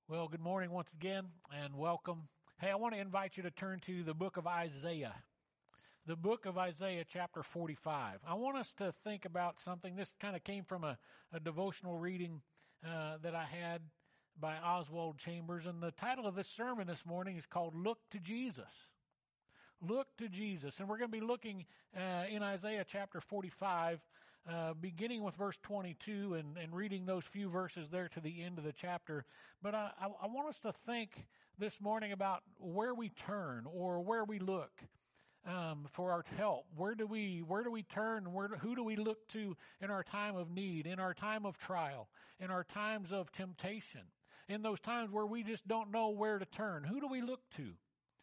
Well, good morning once again and welcome. Hey, I want to invite you to turn to the book of Isaiah. The book of Isaiah chapter 45. I want us to think about something. This kind of came from a devotional reading that I had by Oswald Chambers. And the title of this sermon this morning is called Look to Jesus. Look to Jesus. And we're going to be looking in Isaiah chapter 45, beginning with verse 22 and reading those few verses there to the end of the chapter. But I want us to think this morning about where we turn or where we look for our help. Where do we turn? Who do we look to in our time of need, in our time of trial, in our times of temptation, in those times where we just don't know where to turn? Who do we look to?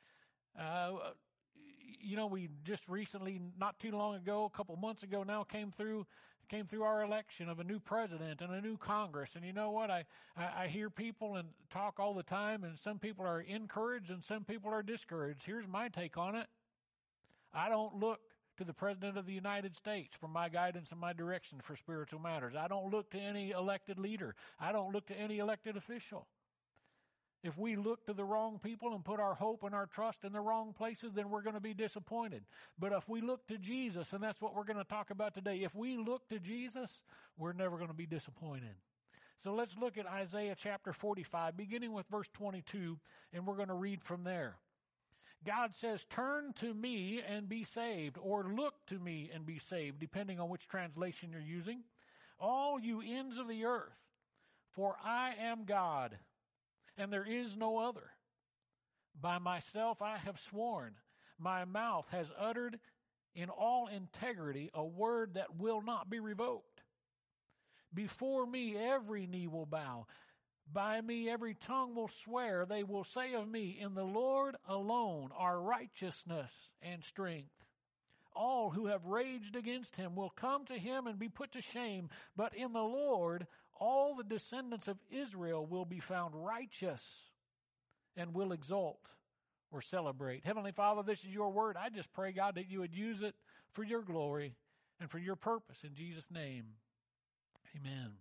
We just recently, not too long ago, a couple months ago now, came through our election of a new president and a new Congress. And you know what? I hear people and talk all the time, and some people are encouraged and some people are discouraged. Here's my take on it. I don't look to the President of the United States for my guidance and my direction for spiritual matters. I don't look to any elected leader. I don't look to any elected official. If we look to the wrong people and put our hope and our trust in the wrong places, then we're going to be disappointed. But if we look to Jesus, and that's what we're going to talk about today, if we look to Jesus, we're never going to be disappointed. So let's look at Isaiah chapter 45, beginning with verse 22, and we're going to read from there. God says, "Turn to me and be saved," or "look to me and be saved," depending on which translation you're using. "All you ends of the earth, for I am God, and there is no other. By myself I have sworn, my mouth has uttered in all integrity a word that will not be revoked. Before me every knee will bow. By me every tongue will swear. They will say of me, in the Lord alone are righteousness and strength. All who have raged against him will come to him and be put to shame. But in the Lord, all the descendants of Israel will be found righteous and will exult or celebrate." Heavenly Father, this is your word. I just pray, God, that you would use it for your glory and for your purpose. In Jesus' name, amen.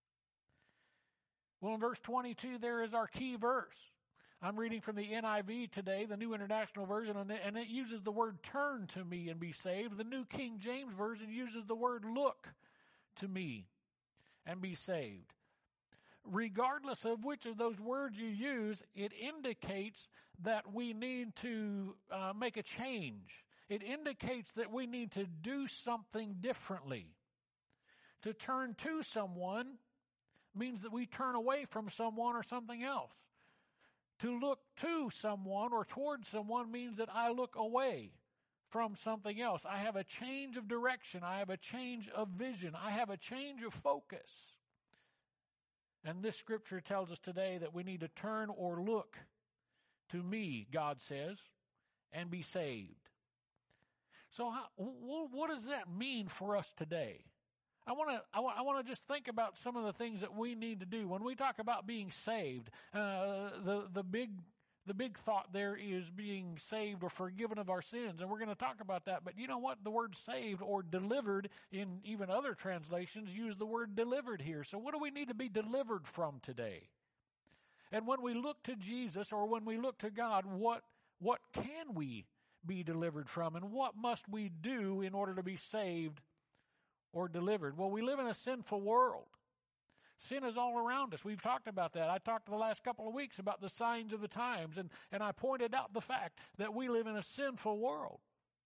Well, in verse 22, there is our key verse. I'm reading from the NIV today, the New International Version, and it uses the word "turn to me and be saved." The New King James Version uses the word "look to me and be saved." Regardless of which of those words you use, it indicates that we need to make a change. It indicates that we need to do something differently. To turn to someone means that we turn away from someone or something else. To look to someone or towards someone means that I look away from something else. I have a change of direction. I have a change of vision. I have a change of focus. And this scripture tells us today that we need to turn or look to me, God says, and be saved. So what does that mean for us today? I want to just think about some of the things that we need to do when we talk about being saved. The big thought there is being saved or forgiven of our sins, and we're going to talk about that. But you know what? The word "saved" or "delivered" in even other translations use the word "delivered" here. So what do we need to be delivered from today? And when we look to Jesus or when we look to God, what can we be delivered from, and what must we do in order to be saved or delivered? Well, we live in a sinful world. Sin is all around us. We've talked about that. I talked the last couple of weeks about the signs of the times, and I pointed out the fact that we live in a sinful world.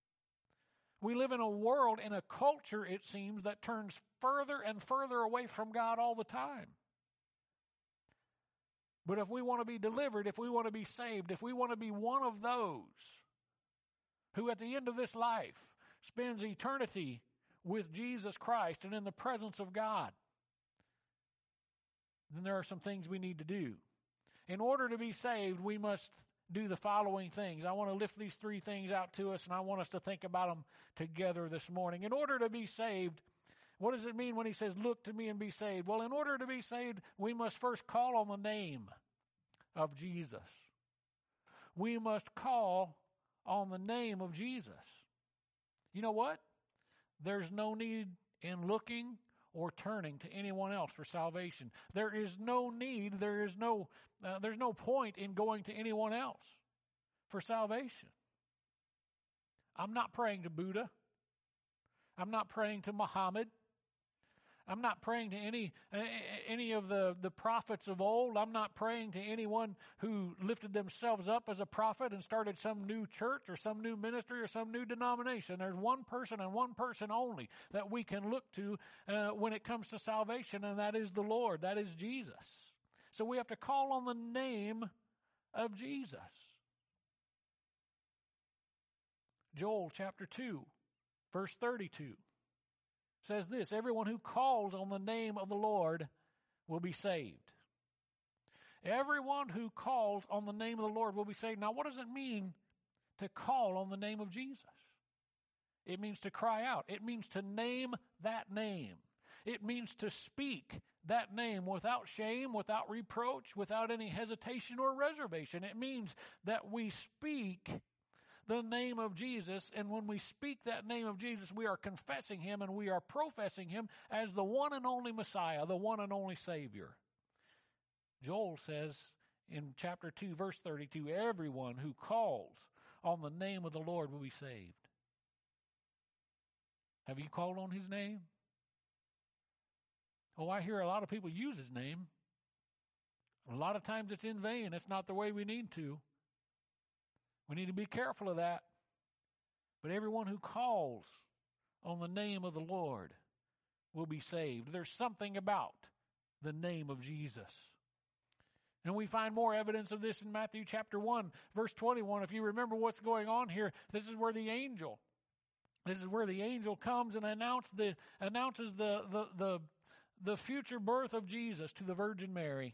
We live in a world, in a culture, it seems, that turns further and further away from God all the time. But if we want to be delivered, if we want to be saved, if we want to be one of those who at the end of this life spends eternity with Jesus Christ and in the presence of God, then there are some things we need to do. In order to be saved, we must do the following things. I want to lift these three things out to us, and I want us to think about them together this morning. In order to be saved, what does it mean when he says, "Look to me and be saved"? Well, in order to be saved, we must first call on the name of Jesus. We must call on the name of Jesus. You know what? There's no need in looking or turning to anyone else for salvation. There is no need, there's no point in going to anyone else for salvation. I'm not praying to Buddha. I'm not praying to Muhammad. I'm not praying to any of the prophets of old. I'm not praying to anyone who lifted themselves up as a prophet and started some new church or some new ministry or some new denomination. There's one person and one person only that we can look to when it comes to salvation, and that is the Lord. That is Jesus. So we have to call on the name of Jesus. Joel chapter 2, verse 32. Says this, everyone who calls on the name of the Lord will be saved. Everyone who calls on the name of the Lord will be saved. Now, what does it mean to call on the name of Jesus? It means to cry out. It means to name that name. It means to speak that name without shame, without reproach, without any hesitation or reservation. It means that we speak the name of Jesus, and when we speak that name of Jesus, we are confessing Him and we are professing Him as the one and only Messiah, the one and only Savior. Joel says in chapter 2, verse 32, everyone who calls on the name of the Lord will be saved. Have you called on His name? Oh, I hear a lot of people use His name. A lot of times it's in vain. It's not the way we need to. We need to be careful of that. But everyone who calls on the name of the Lord will be saved. There's something about the name of Jesus. And we find more evidence of this in Matthew chapter 1, verse 21. If you remember what's going on here, this is where the angel comes and announces the future birth of Jesus to the Virgin Mary.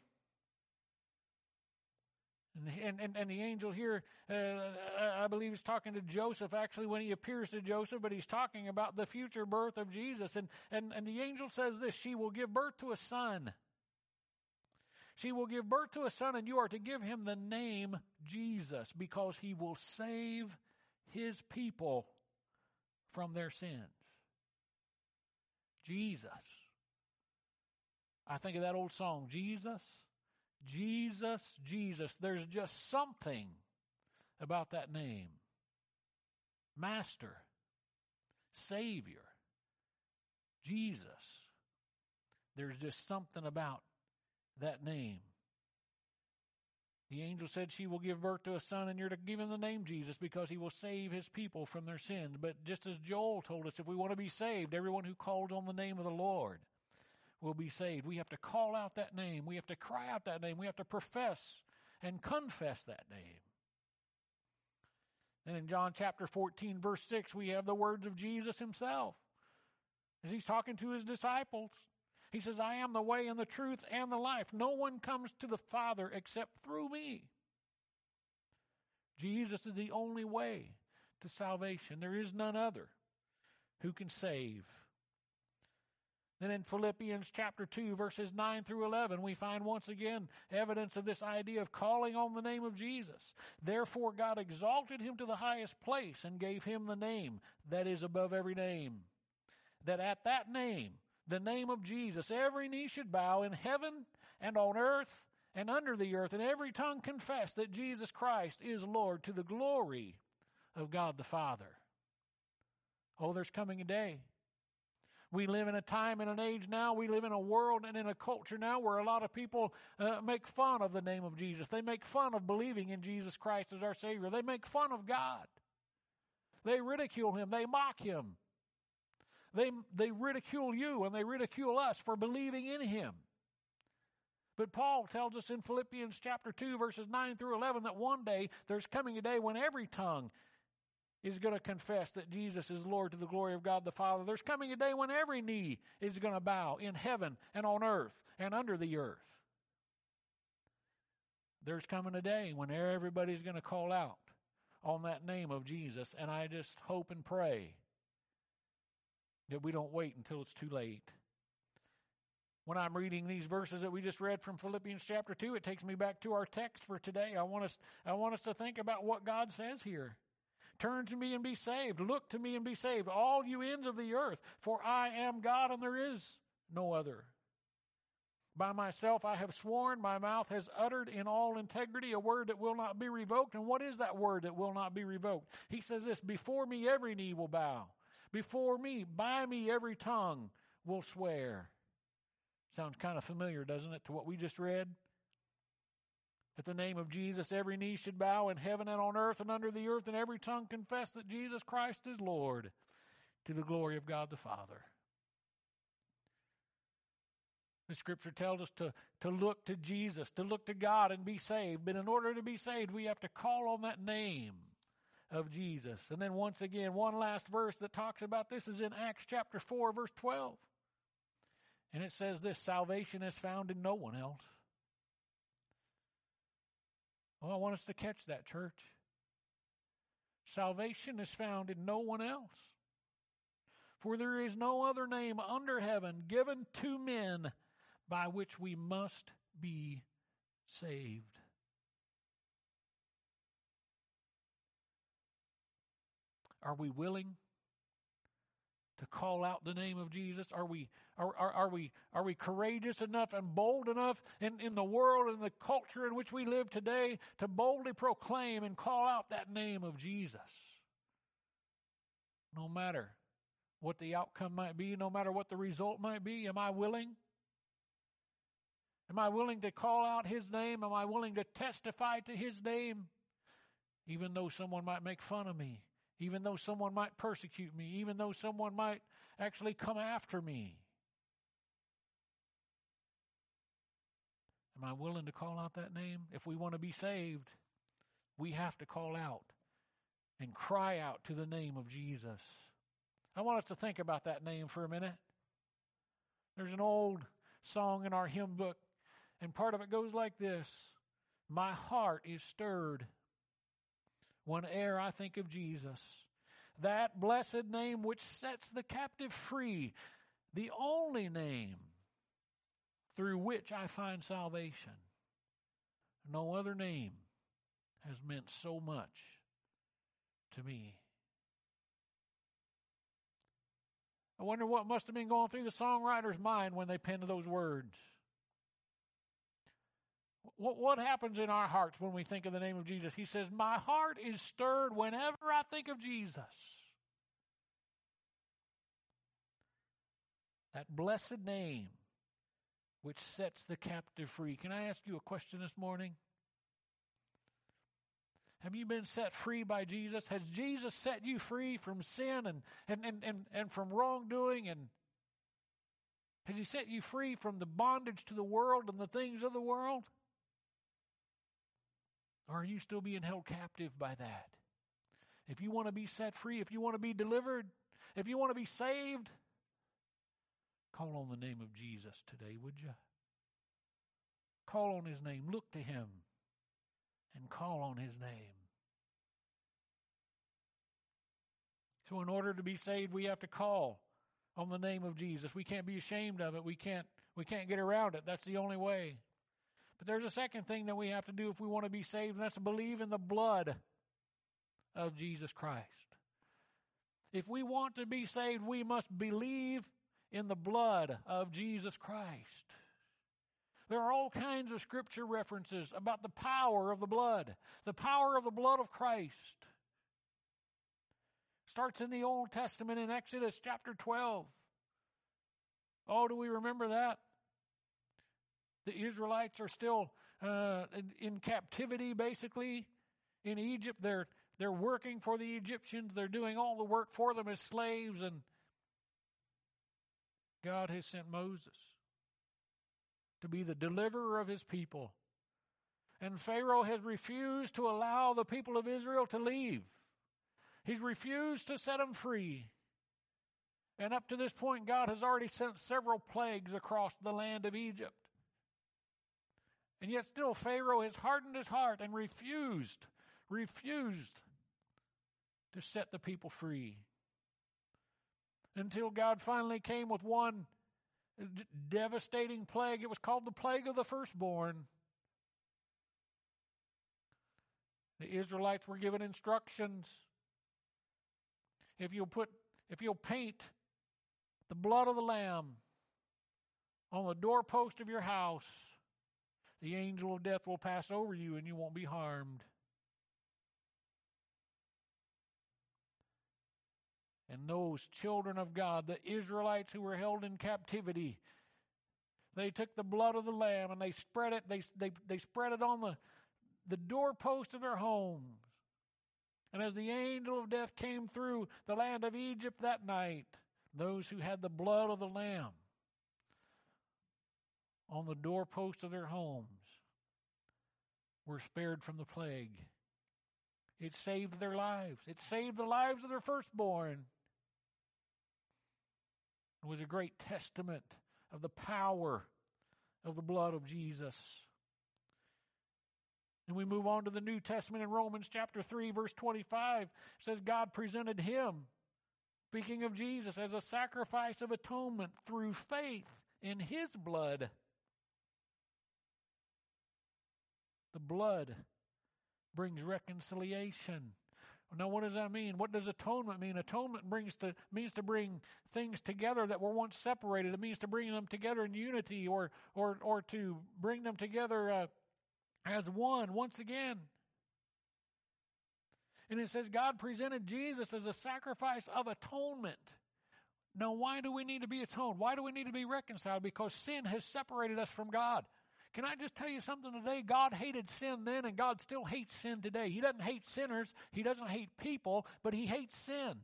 And the angel here, I believe, is talking to Joseph, actually, when he appears to Joseph, but he's talking about the future birth of Jesus. And the angel says this, she will give birth to a son. She will give birth to a son, and you are to give him the name Jesus, because he will save his people from their sins. Jesus. I think of that old song, Jesus, Jesus, Jesus. There's just something about that name. Master, Savior, Jesus. There's just something about that name. The angel said she will give birth to a son, and you're to give him the name Jesus because he will save his people from their sins. But just as Joel told us, if we want to be saved, everyone who calls on the name of the Lord will be saved. We have to call out that name. We have to cry out that name. We have to profess and confess that name. And in John chapter 14, verse 6, we have the words of Jesus himself as he's talking to his disciples. He says, I am the way and the truth and the life. No one comes to the Father except through me. Jesus is the only way to salvation. There is none other who can save. Then in Philippians chapter 2, verses 9 through 11, we find once again evidence of this idea of calling on the name of Jesus. Therefore God exalted him to the highest place and gave him the name that is above every name. That at that name, the name of Jesus, every knee should bow in heaven and on earth and under the earth, and every tongue confess that Jesus Christ is Lord, to the glory of God the Father. Oh, there's coming a day. We live in a time and an age now, we live in a world and in a culture now where a lot of people make fun of the name of Jesus. They make fun of believing in Jesus Christ as our Savior. They make fun of God. They ridicule him. They mock him. They ridicule you and they ridicule us for believing in him. But Paul tells us in Philippians chapter 2, verses 9 through 11, that one day there's coming a day when every tongue is going to confess that Jesus is Lord, to the glory of God the Father. There's coming a day when every knee is going to bow in heaven and on earth and under the earth. There's coming a day when everybody's going to call out on that name of Jesus, and I just hope and pray that we don't wait until it's too late. When I'm reading these verses that we just read from Philippians chapter 2, it takes me back to our text for today. I want us to think about what God says here. Turn to me and be saved. Look to me and be saved, all you ends of the earth, for I am God and there is no other. By myself I have sworn, my mouth has uttered in all integrity a word that will not be revoked. And what is that word that will not be revoked? He says this, before me every knee will bow. Before me, by me every tongue will swear. Sounds kind of familiar, doesn't it, to what we just read? At the name of Jesus, every knee should bow in heaven and on earth and under the earth, and every tongue confess that Jesus Christ is Lord, to the glory of God the Father. The Scripture tells us to look to Jesus, to look to God and be saved. But in order to be saved, we have to call on that name of Jesus. And then once again, one last verse that talks about this is in Acts chapter 4, verse 12. And it says this, salvation is found in no one else. Oh, I want us to catch that, church. Salvation is found in no one else. For there is no other name under heaven given to men by which we must be saved. Are we willing to call out the name of Jesus? Are we courageous enough and bold enough in the world and the culture in which we live today to boldly proclaim and call out that name of Jesus? No matter what the outcome might be, no matter what the result might be, am I willing? Am I willing to call out His name? Am I willing to testify to His name? Even though someone might make fun of me, even though someone might persecute me, even though someone might actually come after me. Am I willing to call out that name? If we want to be saved, we have to call out and cry out to the name of Jesus. I want us to think about that name for a minute. There's an old song in our hymn book, and part of it goes like this. My heart is stirred whene'er I think of Jesus, that blessed name which sets the captive free, the only name through which I find salvation. No other name has meant so much to me. I wonder what must have been going through the songwriter's mind when they penned those words. What happens in our hearts when we think of the name of Jesus? He says, my heart is stirred whenever I think of Jesus. That blessed name which sets the captive free. Can I ask you a question this morning? Have you been set free by Jesus? Has Jesus set you free from sin and from wrongdoing? And has He set you free from the bondage to the world and the things of the world? Or are you still being held captive by that? If you want to be set free, if you want to be delivered, if you want to be saved, call on the name of Jesus today, would you? Call on His name. Look to Him and call on His name. So in order to be saved, we have to call on the name of Jesus. We can't be ashamed of it. We can't get around it. That's the only way. But there's a second thing that we have to do if we want to be saved, and that's to believe in the blood of Jesus Christ. If we want to be saved, we must believe in the blood of Jesus Christ. There are all kinds of scripture references about the power of the blood of Christ. Starts in the Old Testament in Exodus chapter 12. Oh, do we remember that? The Israelites are still in captivity, basically, in Egypt. They're working for the Egyptians. They're doing all the work for them as slaves. And God has sent Moses to be the deliverer of His people. And Pharaoh has refused to allow the people of Israel to leave. He's refused to set them free. And up to this point, God has already sent several plagues across the land of Egypt. And yet still Pharaoh has hardened his heart and refused to set the people free. Until God finally came with one devastating plague. It was called the plague of the firstborn. The Israelites were given instructions. If you'll paint the blood of the lamb on the doorpost of your house, the angel of death will pass over you and you won't be harmed. And those children of God, the Israelites who were held in captivity, they took the blood of the lamb and they spread it. They spread it on the doorpost of their homes. And as the angel of death came through the land of Egypt that night, those who had the blood of the lamb on the doorpost of their homes were spared from the plague. It saved their lives. It saved the lives of their firstborn. It was a great testament of the power of the blood of Jesus. And we move on to the New Testament in Romans chapter 3, verse 25. It says, God presented him, speaking of Jesus, as a sacrifice of atonement through faith in his blood. The blood brings reconciliation. Now, what does that mean? What does atonement mean? Atonement means to bring things together that were once separated. It means to bring them together in unity, or to bring them together as one once again. And it says God presented Jesus as a sacrifice of atonement. Now, why do we need to be atoned? Why do we need to be reconciled? Because sin has separated us from God. Can I just tell you something today? God hated sin then, and God still hates sin today. He doesn't hate sinners. He doesn't hate people, but he hates sin.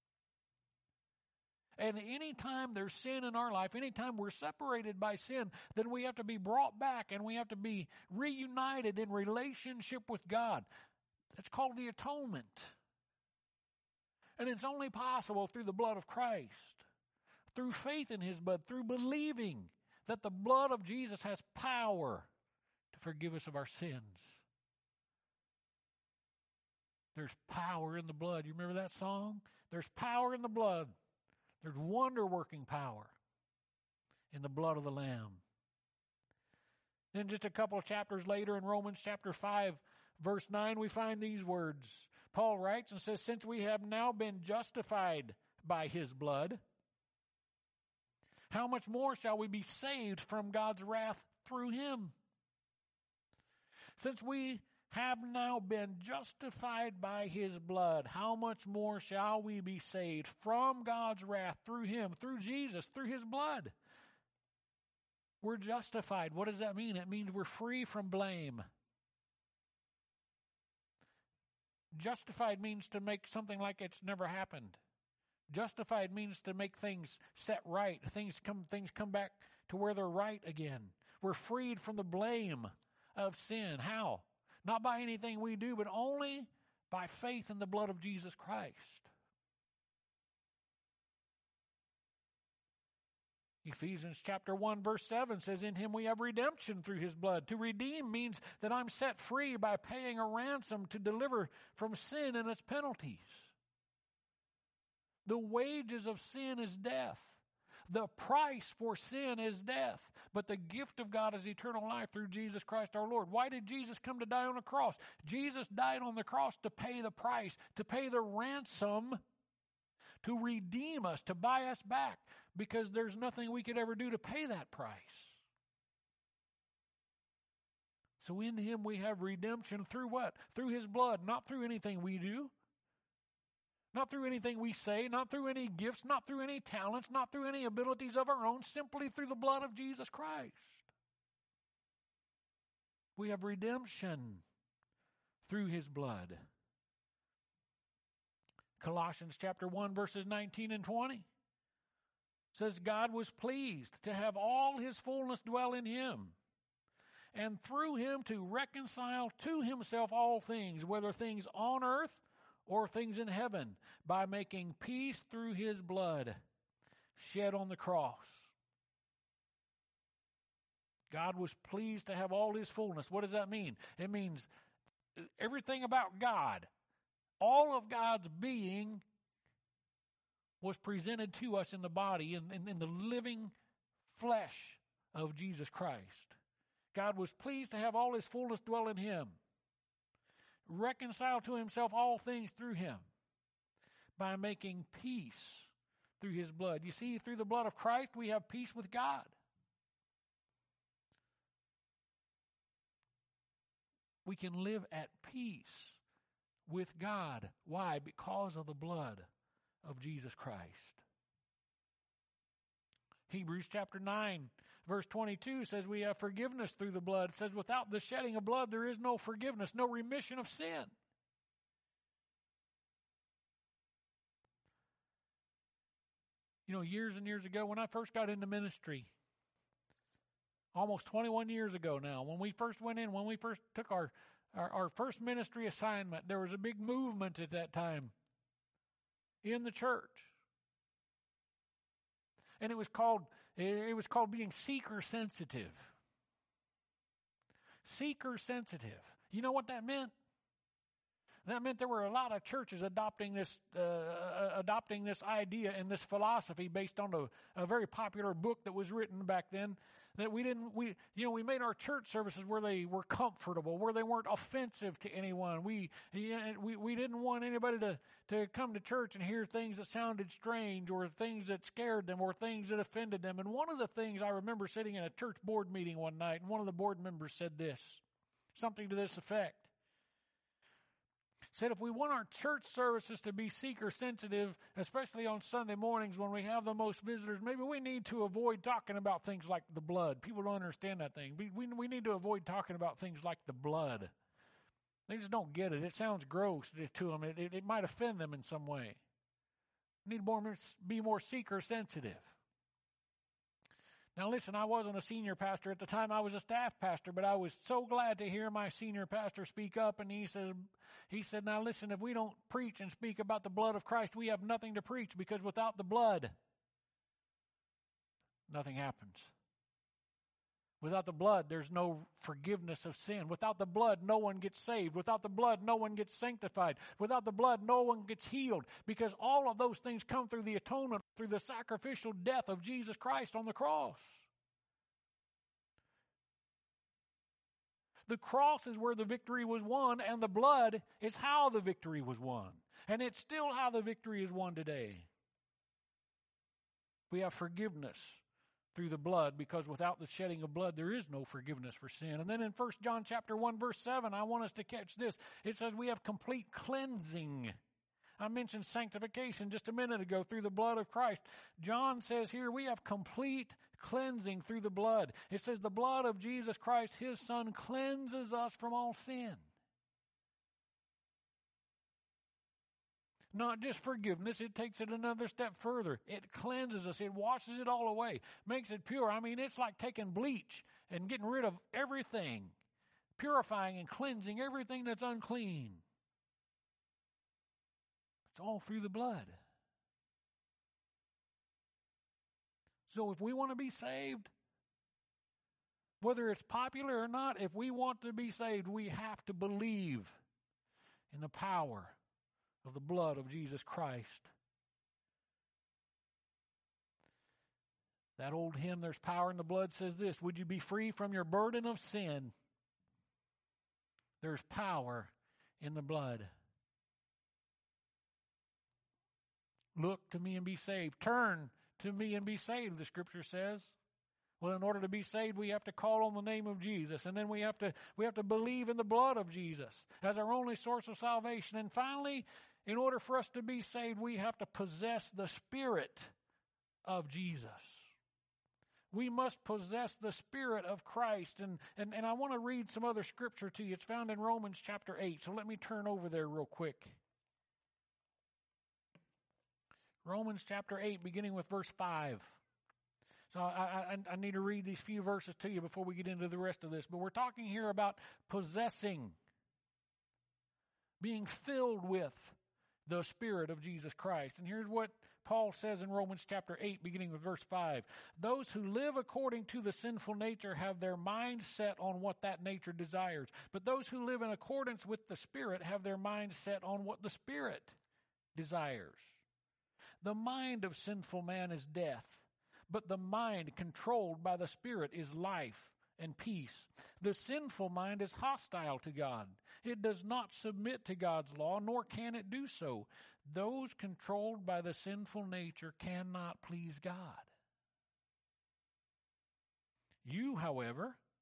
And anytime there's sin in our life, anytime we're separated by sin, then we have to be brought back and we have to be reunited in relationship with God. That's called the atonement. And it's only possible through the blood of Christ, through faith in his blood, through believing that the blood of Jesus has power to forgive us of our sins. There's power in the blood. You remember that song? There's power in the blood. There's wonder-working power in the blood of the Lamb. Then just a couple of chapters later in Romans chapter 5, verse 9, we find these words. Paul writes and says, since we have now been justified by his blood, how much more shall we be saved from God's wrath through him? Since we have now been justified by his blood, how much more shall we be saved from God's wrath through him, through Jesus, through his blood? We're justified. What does that mean? It means we're free from blame. Justified means to make something like it's never happened. Justified means to make things set right. Things come back to where they're right again. We're freed from the blame of sin. How? Not by anything we do, but only by faith in the blood of Jesus Christ. Ephesians chapter 1 verse 7 says, in him we have redemption through his blood. To redeem means that I'm set free by paying a ransom to deliver from sin and its penalties. The wages of sin is death. The price for sin is death. But the gift of God is eternal life through Jesus Christ our Lord. Why did Jesus come to die on the cross? Jesus died on the cross to pay the price, to pay the ransom, to redeem us, to buy us back, because there's nothing we could ever do to pay that price. So in him we have redemption through what? Through his blood, not through anything we do. Not through anything we say, not through any gifts, not through any talents, not through any abilities of our own, simply through the blood of Jesus Christ. We have redemption through his blood. Colossians chapter 1 verses 19 and 20 says, God was pleased to have all his fullness dwell in him, and through him to reconcile to himself all things, whether things on earth or things in heaven, by making peace through his blood shed on the cross. God was pleased to have all his fullness. What does that mean? It means everything about God, all of God's being was presented to us in the body, in the living flesh of Jesus Christ. God was pleased to have all his fullness dwell in him. Reconcile to himself all things through him by making peace through his blood. You see, through the blood of Christ, we have peace with God. We can live at peace with God. Why? Because of the blood of Jesus Christ. Hebrews chapter 9, verse 22 says we have forgiveness through the blood. It says without the shedding of blood there is no forgiveness, no remission of sin. You know, years and years ago when I first got into ministry, almost 21 years ago now, when we first went in, when we first took our first ministry assignment, there was a big movement at that time in the church. And it was called being seeker sensitive. Seeker sensitive. You know what that meant? That meant there were a lot of churches adopting this idea and this philosophy based on a very popular book that was written back then. That we made our church services where they were comfortable, where they weren't offensive to anyone. We didn't want anybody to come to church and hear things that sounded strange or things that scared them or things that offended them. And one of the things I remember sitting in a church board meeting one night, and one of the board members said this, something to this effect. Said if we want our church services to be seeker sensitive, especially on Sunday mornings when we have the most visitors, maybe we need to avoid talking about things like the blood. People don't understand that thing. We need to avoid talking about things like the blood. They just don't get it. It sounds gross to them. It might offend them in some way. We need to be more seeker sensitive. Now listen, I wasn't a senior pastor at the time. I was a staff pastor, but I was so glad to hear my senior pastor speak up, and he said, now listen, if we don't preach and speak about the blood of Christ, we have nothing to preach, because without the blood, nothing happens. Without the blood, there's no forgiveness of sin. Without the blood, no one gets saved. Without the blood, no one gets sanctified. Without the blood, no one gets healed, because all of those things come through the atonement, through the sacrificial death of Jesus Christ on the cross. The cross is where the victory was won, and the blood is how the victory was won. And it's still how the victory is won today. We have forgiveness through the blood, because without the shedding of blood, there is no forgiveness for sin. And then in 1 John chapter 1, verse 7, I want us to catch this. It says we have complete cleansing. I mentioned sanctification just a minute ago through the blood of Christ. John says here we have complete cleansing through the blood. It says the blood of Jesus Christ, His Son, cleanses us from all sin. Not just forgiveness, it takes it another step further. It cleanses us. It washes it all away, makes it pure. I mean, it's like taking bleach and getting rid of everything, purifying and cleansing everything that's unclean. It's all through the blood. So if we want to be saved, whether it's popular or not, if we want to be saved, we have to believe in the power of the blood of Jesus Christ. That old hymn, There's Power in the Blood, says this: would you be free from your burden of sin? There's power in the blood. Look to me and be saved. Turn to me and be saved, the scripture says. Well, in order to be saved, we have to call on the name of Jesus. And then we have to believe in the blood of Jesus as our only source of salvation. And finally, in order for us to be saved, we have to possess the Spirit of Jesus. We must possess the Spirit of Christ. And I want to read some other scripture to you. It's found in Romans chapter 8. So let me turn over there real quick. Romans chapter 8, beginning with verse 5. So I need to read these few verses to you before we get into the rest of this. But we're talking here about possessing, being filled with the Spirit of Jesus Christ. And here's what Paul says in Romans chapter 8, beginning with verse 5. Those who live according to the sinful nature have their mind set on what that nature desires. But those who live in accordance with the Spirit have their mind set on what the Spirit desires. The mind of sinful man is death, but the mind controlled by the Spirit is life and peace. The sinful mind is hostile to God. It does not submit to God's law, nor can it do so. Those controlled by the sinful nature cannot please God. You, however,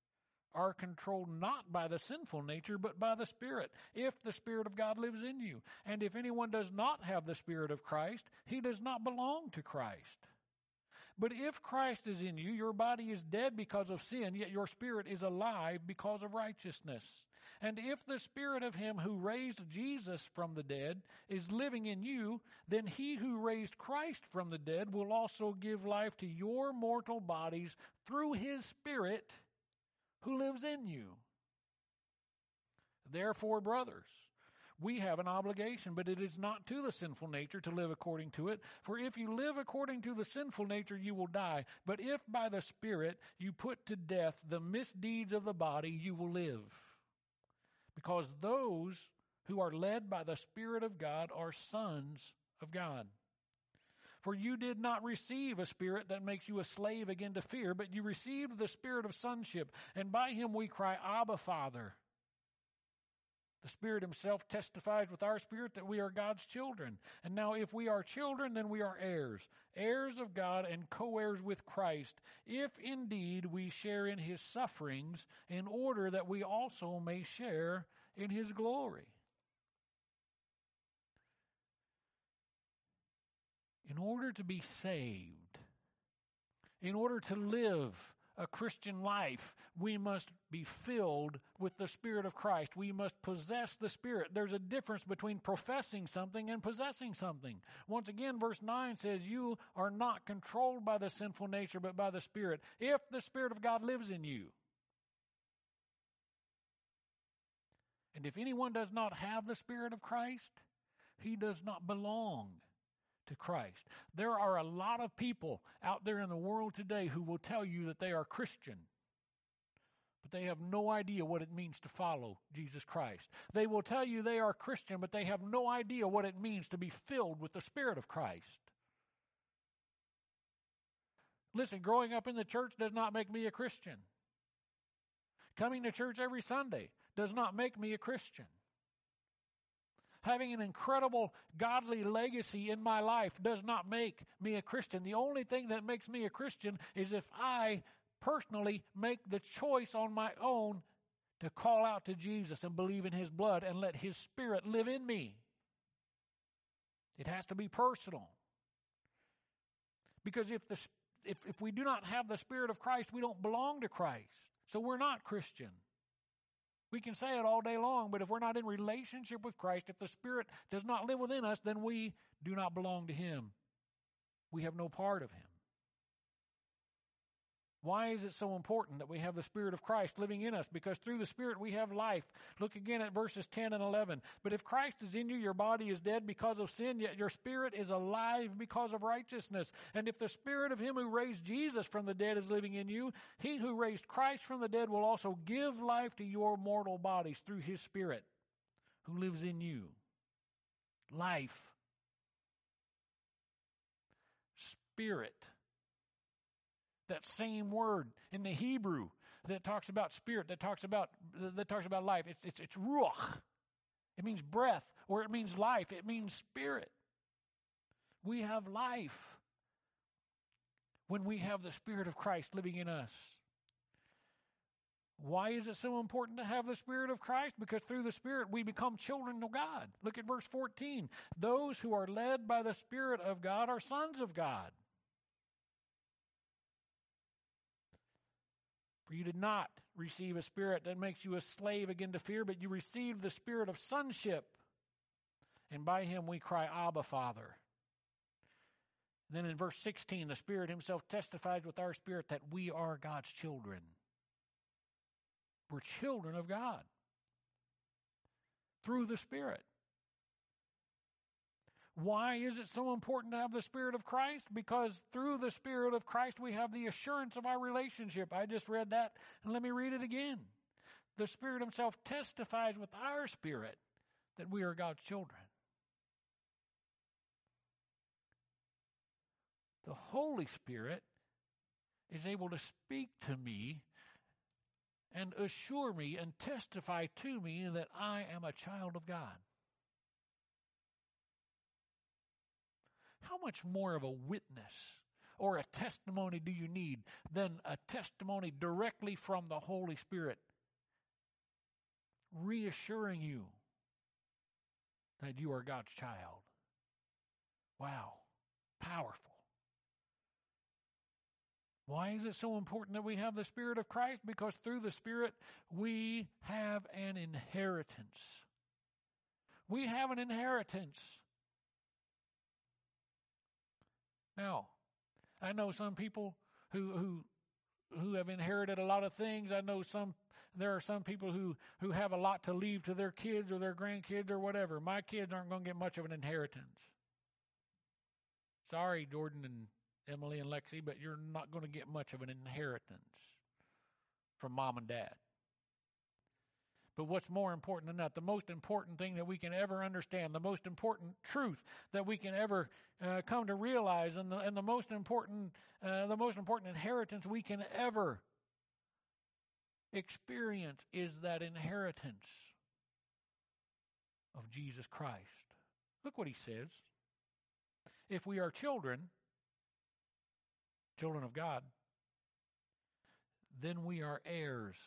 are controlled not by the sinful nature, but by the Spirit, if the Spirit of God lives in you. And if anyone does not have the Spirit of Christ, he does not belong to Christ. But if Christ is in you, your body is dead because of sin, yet your spirit is alive because of righteousness. And if the Spirit of him who raised Jesus from the dead is living in you, then he who raised Christ from the dead will also give life to your mortal bodies through his Spirit who lives in you. Therefore, brothers, we have an obligation, but it is not to the sinful nature to live according to it. For if you live according to the sinful nature, you will die. But if by the Spirit you put to death the misdeeds of the body, you will live. Because those who are led by the Spirit of God are sons of God. For you did not receive a spirit that makes you a slave again to fear, but you received the Spirit of sonship, and by him we cry, Abba, Father. The Spirit himself testifies with our spirit that we are God's children. And now if we are children, then we are heirs, heirs of God and co-heirs with Christ, if indeed we share in his sufferings, in order that we also may share in his glory. In order to be saved, in order to live a Christian life, we must be filled with the Spirit of Christ. We must possess the Spirit. There's a difference between professing something and possessing something. Once again, verse 9 says, you are not controlled by the sinful nature, but by the Spirit, if the Spirit of God lives in you. And if anyone does not have the Spirit of Christ, he does not belong to Christ. There are a lot of people out there in the world today who will tell you that they are Christian, but they have no idea what it means to follow Jesus Christ. They will tell you they are Christian, but they have no idea what it means to be filled with the Spirit of Christ. Listen, growing up in the church does not make me a Christian. Coming to church every Sunday does not make me a Christian. Having an incredible godly legacy in my life does not make me a Christian. The only thing that makes me a Christian is if I personally make the choice on my own to call out to Jesus and believe in his blood and let his Spirit live in me. It has to be personal. Because if we do not have the Spirit of Christ, we don't belong to Christ. So we're not Christian. We can say it all day long, but if we're not in relationship with Christ, if the Spirit does not live within us, then we do not belong to him. We have no part of him. Why is it so important that we have the Spirit of Christ living in us? Because through the Spirit we have life. Look again at verses 10 and 11. But if Christ is in you, your body is dead because of sin, yet your spirit is alive because of righteousness. And if the Spirit of him who raised Jesus from the dead is living in you, he who raised Christ from the dead will also give life to your mortal bodies through his Spirit who lives in you. Life. Spirit. That same word in the Hebrew that talks about spirit, that talks about life. It's ruach. It means breath, or it means life. It means spirit. We have life when we have the Spirit of Christ living in us. Why is it so important to have the Spirit of Christ? Because through the Spirit we become children of God. Look at verse 14. Those who are led by the Spirit of God are sons of God. For you did not receive a spirit that makes you a slave again to fear, but you received the Spirit of sonship. And by him we cry, Abba, Father. Then in verse 16, the Spirit himself testifies with our spirit that we are God's children. We're children of God through the Spirit. Why is it so important to have the Spirit of Christ? Because through the Spirit of Christ we have the assurance of our relationship. I just read that, and let me read it again. The Spirit himself testifies with our spirit that we are God's children. The Holy Spirit is able to speak to me and assure me and testify to me that I am a child of God. How much more of a witness or a testimony do you need than a testimony directly from the Holy Spirit, reassuring you that you are God's child? Wow, powerful. Why is it so important that we have the Spirit of Christ? Because through the Spirit we have an inheritance. We have an inheritance. Now, I know some people who have inherited a lot of things. I know there are some people who have a lot to leave to their kids or their grandkids or whatever. My kids aren't going to get much of an inheritance. Sorry, Jordan and Emily and Lexi, but you're not going to get much of an inheritance from mom and dad. But what's more important than that, the most important thing that we can ever understand, the most important truth that we can ever come to realize, and the most important inheritance we can ever experience is that inheritance of Jesus Christ. Look what he says. If we are children of God, then we are heirs.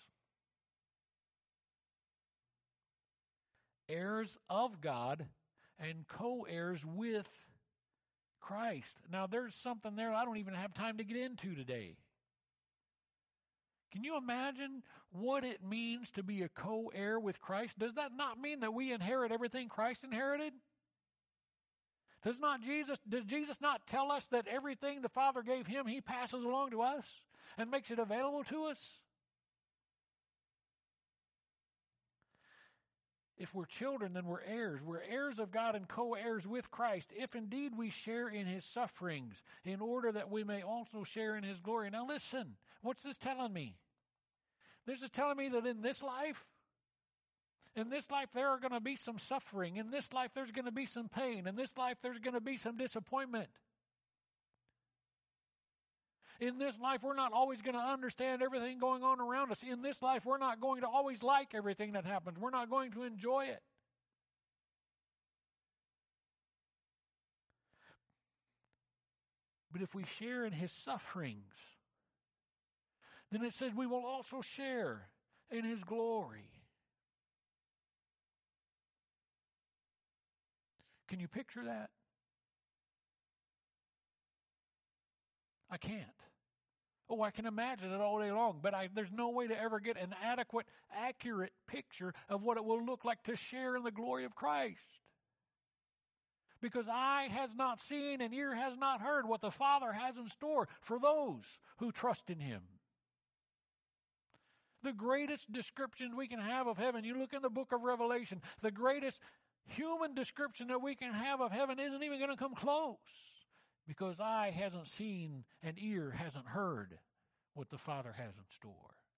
Heirs of God and co-heirs with Christ. Now, there's something there I don't even have time to get into today. Can you imagine what it means to be a co-heir with Christ? Does that not mean that we inherit everything Christ inherited? Does Jesus not tell us that everything the Father gave him, he passes along to us and makes it available to us? If we're children, then we're heirs. We're heirs of God and co-heirs with Christ, if indeed we share in his sufferings, in order that we may also share in his glory. Now listen, what's this telling me? This is telling me that in this life there are going to be some suffering. In this life there's going to be some pain. In this life there's going to be some disappointment. In this life we're not always going to understand everything going on around us. In this life we're not going to always like everything that happens. We're not going to enjoy it. But if we share in his sufferings, then it says we will also share in his glory. Can you picture that? I can't. Oh, I can imagine it all day long, but there's no way to ever get an adequate, accurate picture of what it will look like to share in the glory of Christ. Because eye has not seen and ear has not heard what the Father has in store for those who trust in him. The greatest description we can have of heaven, you look in the book of Revelation, the greatest human description that we can have of heaven isn't even going to come close. Because eye hasn't seen and ear hasn't heard what the Father has in store.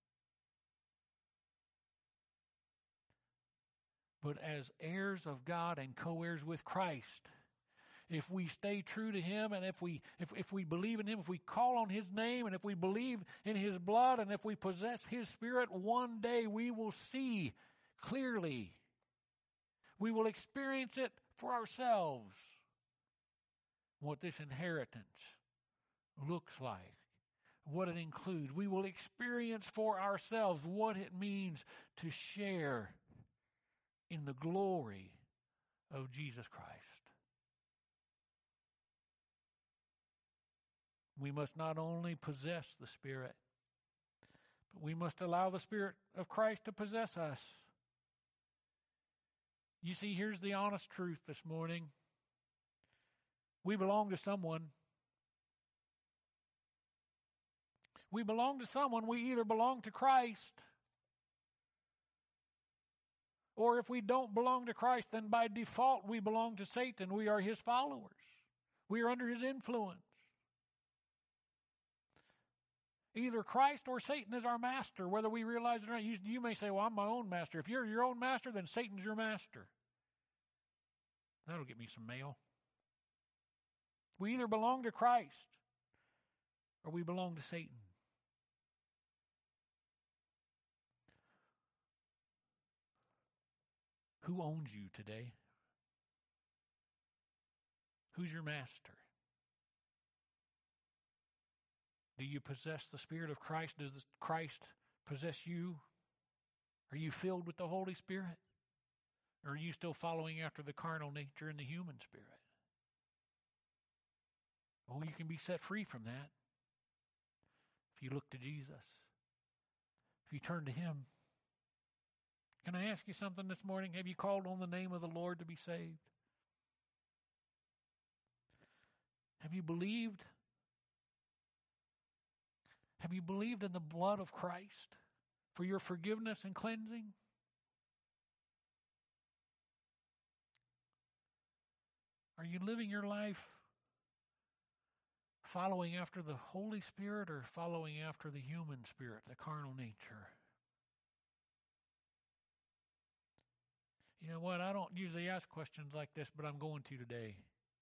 But as heirs of God and co-heirs with Christ, if we stay true to him and if we believe in him, if we call on his name and if we believe in his blood and if we possess his Spirit, one day we will see clearly. We will experience it for ourselves. What this inheritance looks like, what it includes. We will experience for ourselves what it means to share in the glory of Jesus Christ. We must not only possess the Spirit, but we must allow the Spirit of Christ to possess us. You see, here's the honest truth this morning. We belong to someone. We belong to someone. We either belong to Christ, or if we don't belong to Christ, then by default we belong to Satan. We are his followers. We are under his influence. Either Christ or Satan is our master, whether we realize it or not. You may say, well, I'm my own master. If you're your own master, then Satan's your master. That'll get me some mail. We either belong to Christ or we belong to Satan. Who owns you today? Who's your master? Do you possess the Spirit of Christ? Does Christ possess you? Are you filled with the Holy Spirit? Or are you still following after the carnal nature and the human spirit? Oh, you can be set free from that if you look to Jesus. If you turn to Him. Can I ask you something this morning? Have you called on the name of the Lord to be saved? Have you believed? Have you believed in the blood of Christ for your forgiveness and cleansing? Are you living your life following after the Holy Spirit or following after the human spirit, the carnal nature? You know what? I don't usually ask questions like this, but I'm going to today.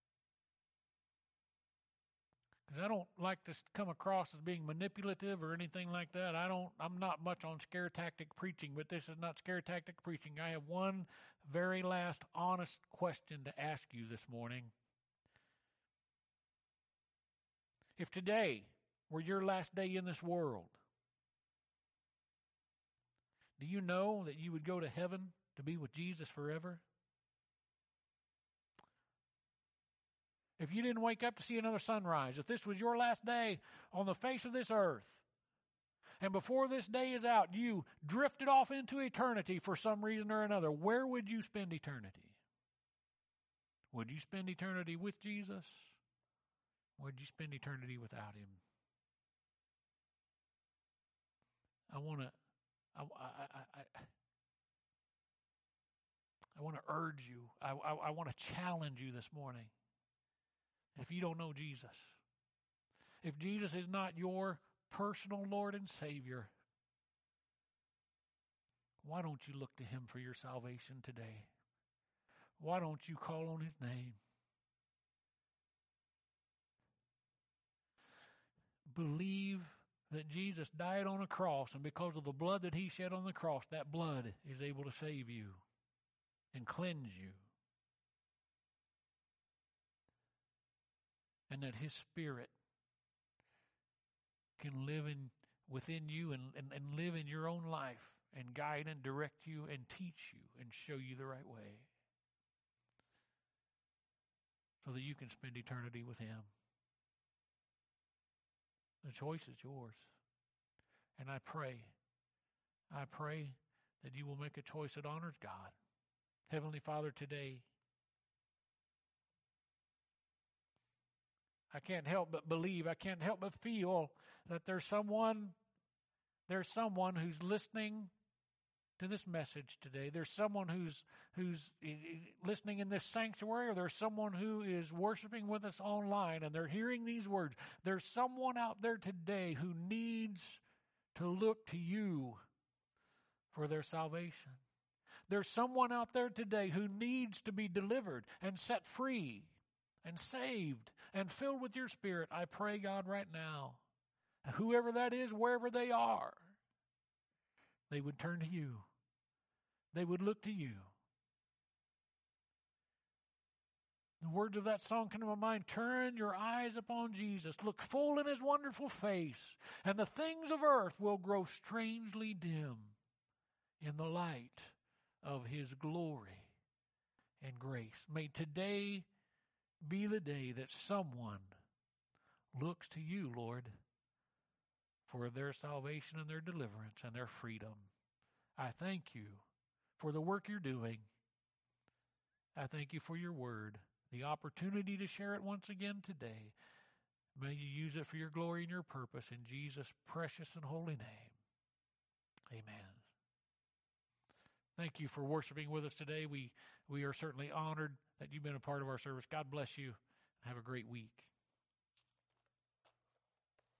Because I don't like to come across as being manipulative or anything like that. I'm not much on scare tactic preaching, but this is not scare tactic preaching. I have one very last honest question to ask you this morning. If today were your last day in this world, do you know that you would go to heaven to be with Jesus forever? If you didn't wake up to see another sunrise, if this was your last day on the face of this earth, and before this day is out, you drifted off into eternity for some reason or another, where would you spend eternity? Would you spend eternity with Jesus? Or would you spend eternity without Him? I want to urge you. I want to challenge you this morning. If you don't know Jesus, if Jesus is not your personal Lord and Savior, why don't you look to Him for your salvation today? Why don't you call on His name? Believe that Jesus died on a cross, and because of the blood that He shed on the cross, that blood is able to save you and cleanse you. And that His Spirit can live within you and live in your own life and guide and direct you and teach you and show you the right way so that you can spend eternity with Him. The choice is yours. And I pray that you will make a choice that honors God. Heavenly Father, today, I can't help but believe, I can't help but feel that there's someone who's listening to this message today. There's someone who's listening in this sanctuary, or there's someone who is worshiping with us online and they're hearing these words. There's someone out there today who needs to look to you for their salvation. There's someone out there today who needs to be delivered and set free and saved and filled with your Spirit. I pray, God, right now, whoever that is, wherever they are, they would turn to you. They would look to you. The words of that song come to my mind. Turn your eyes upon Jesus. Look full in His wonderful face, and the things of earth will grow strangely dim in the light of His glory and grace. May today be the day that someone looks to you, Lord, for their salvation and their deliverance and their freedom. I thank you for the work you're doing. I thank you for your word, the opportunity to share it once again today. May you use it for your glory and your purpose in Jesus' precious and holy name. Amen. Thank you for worshiping with us today. We are certainly honored that you've been a part of our service. God bless you. Have a great week.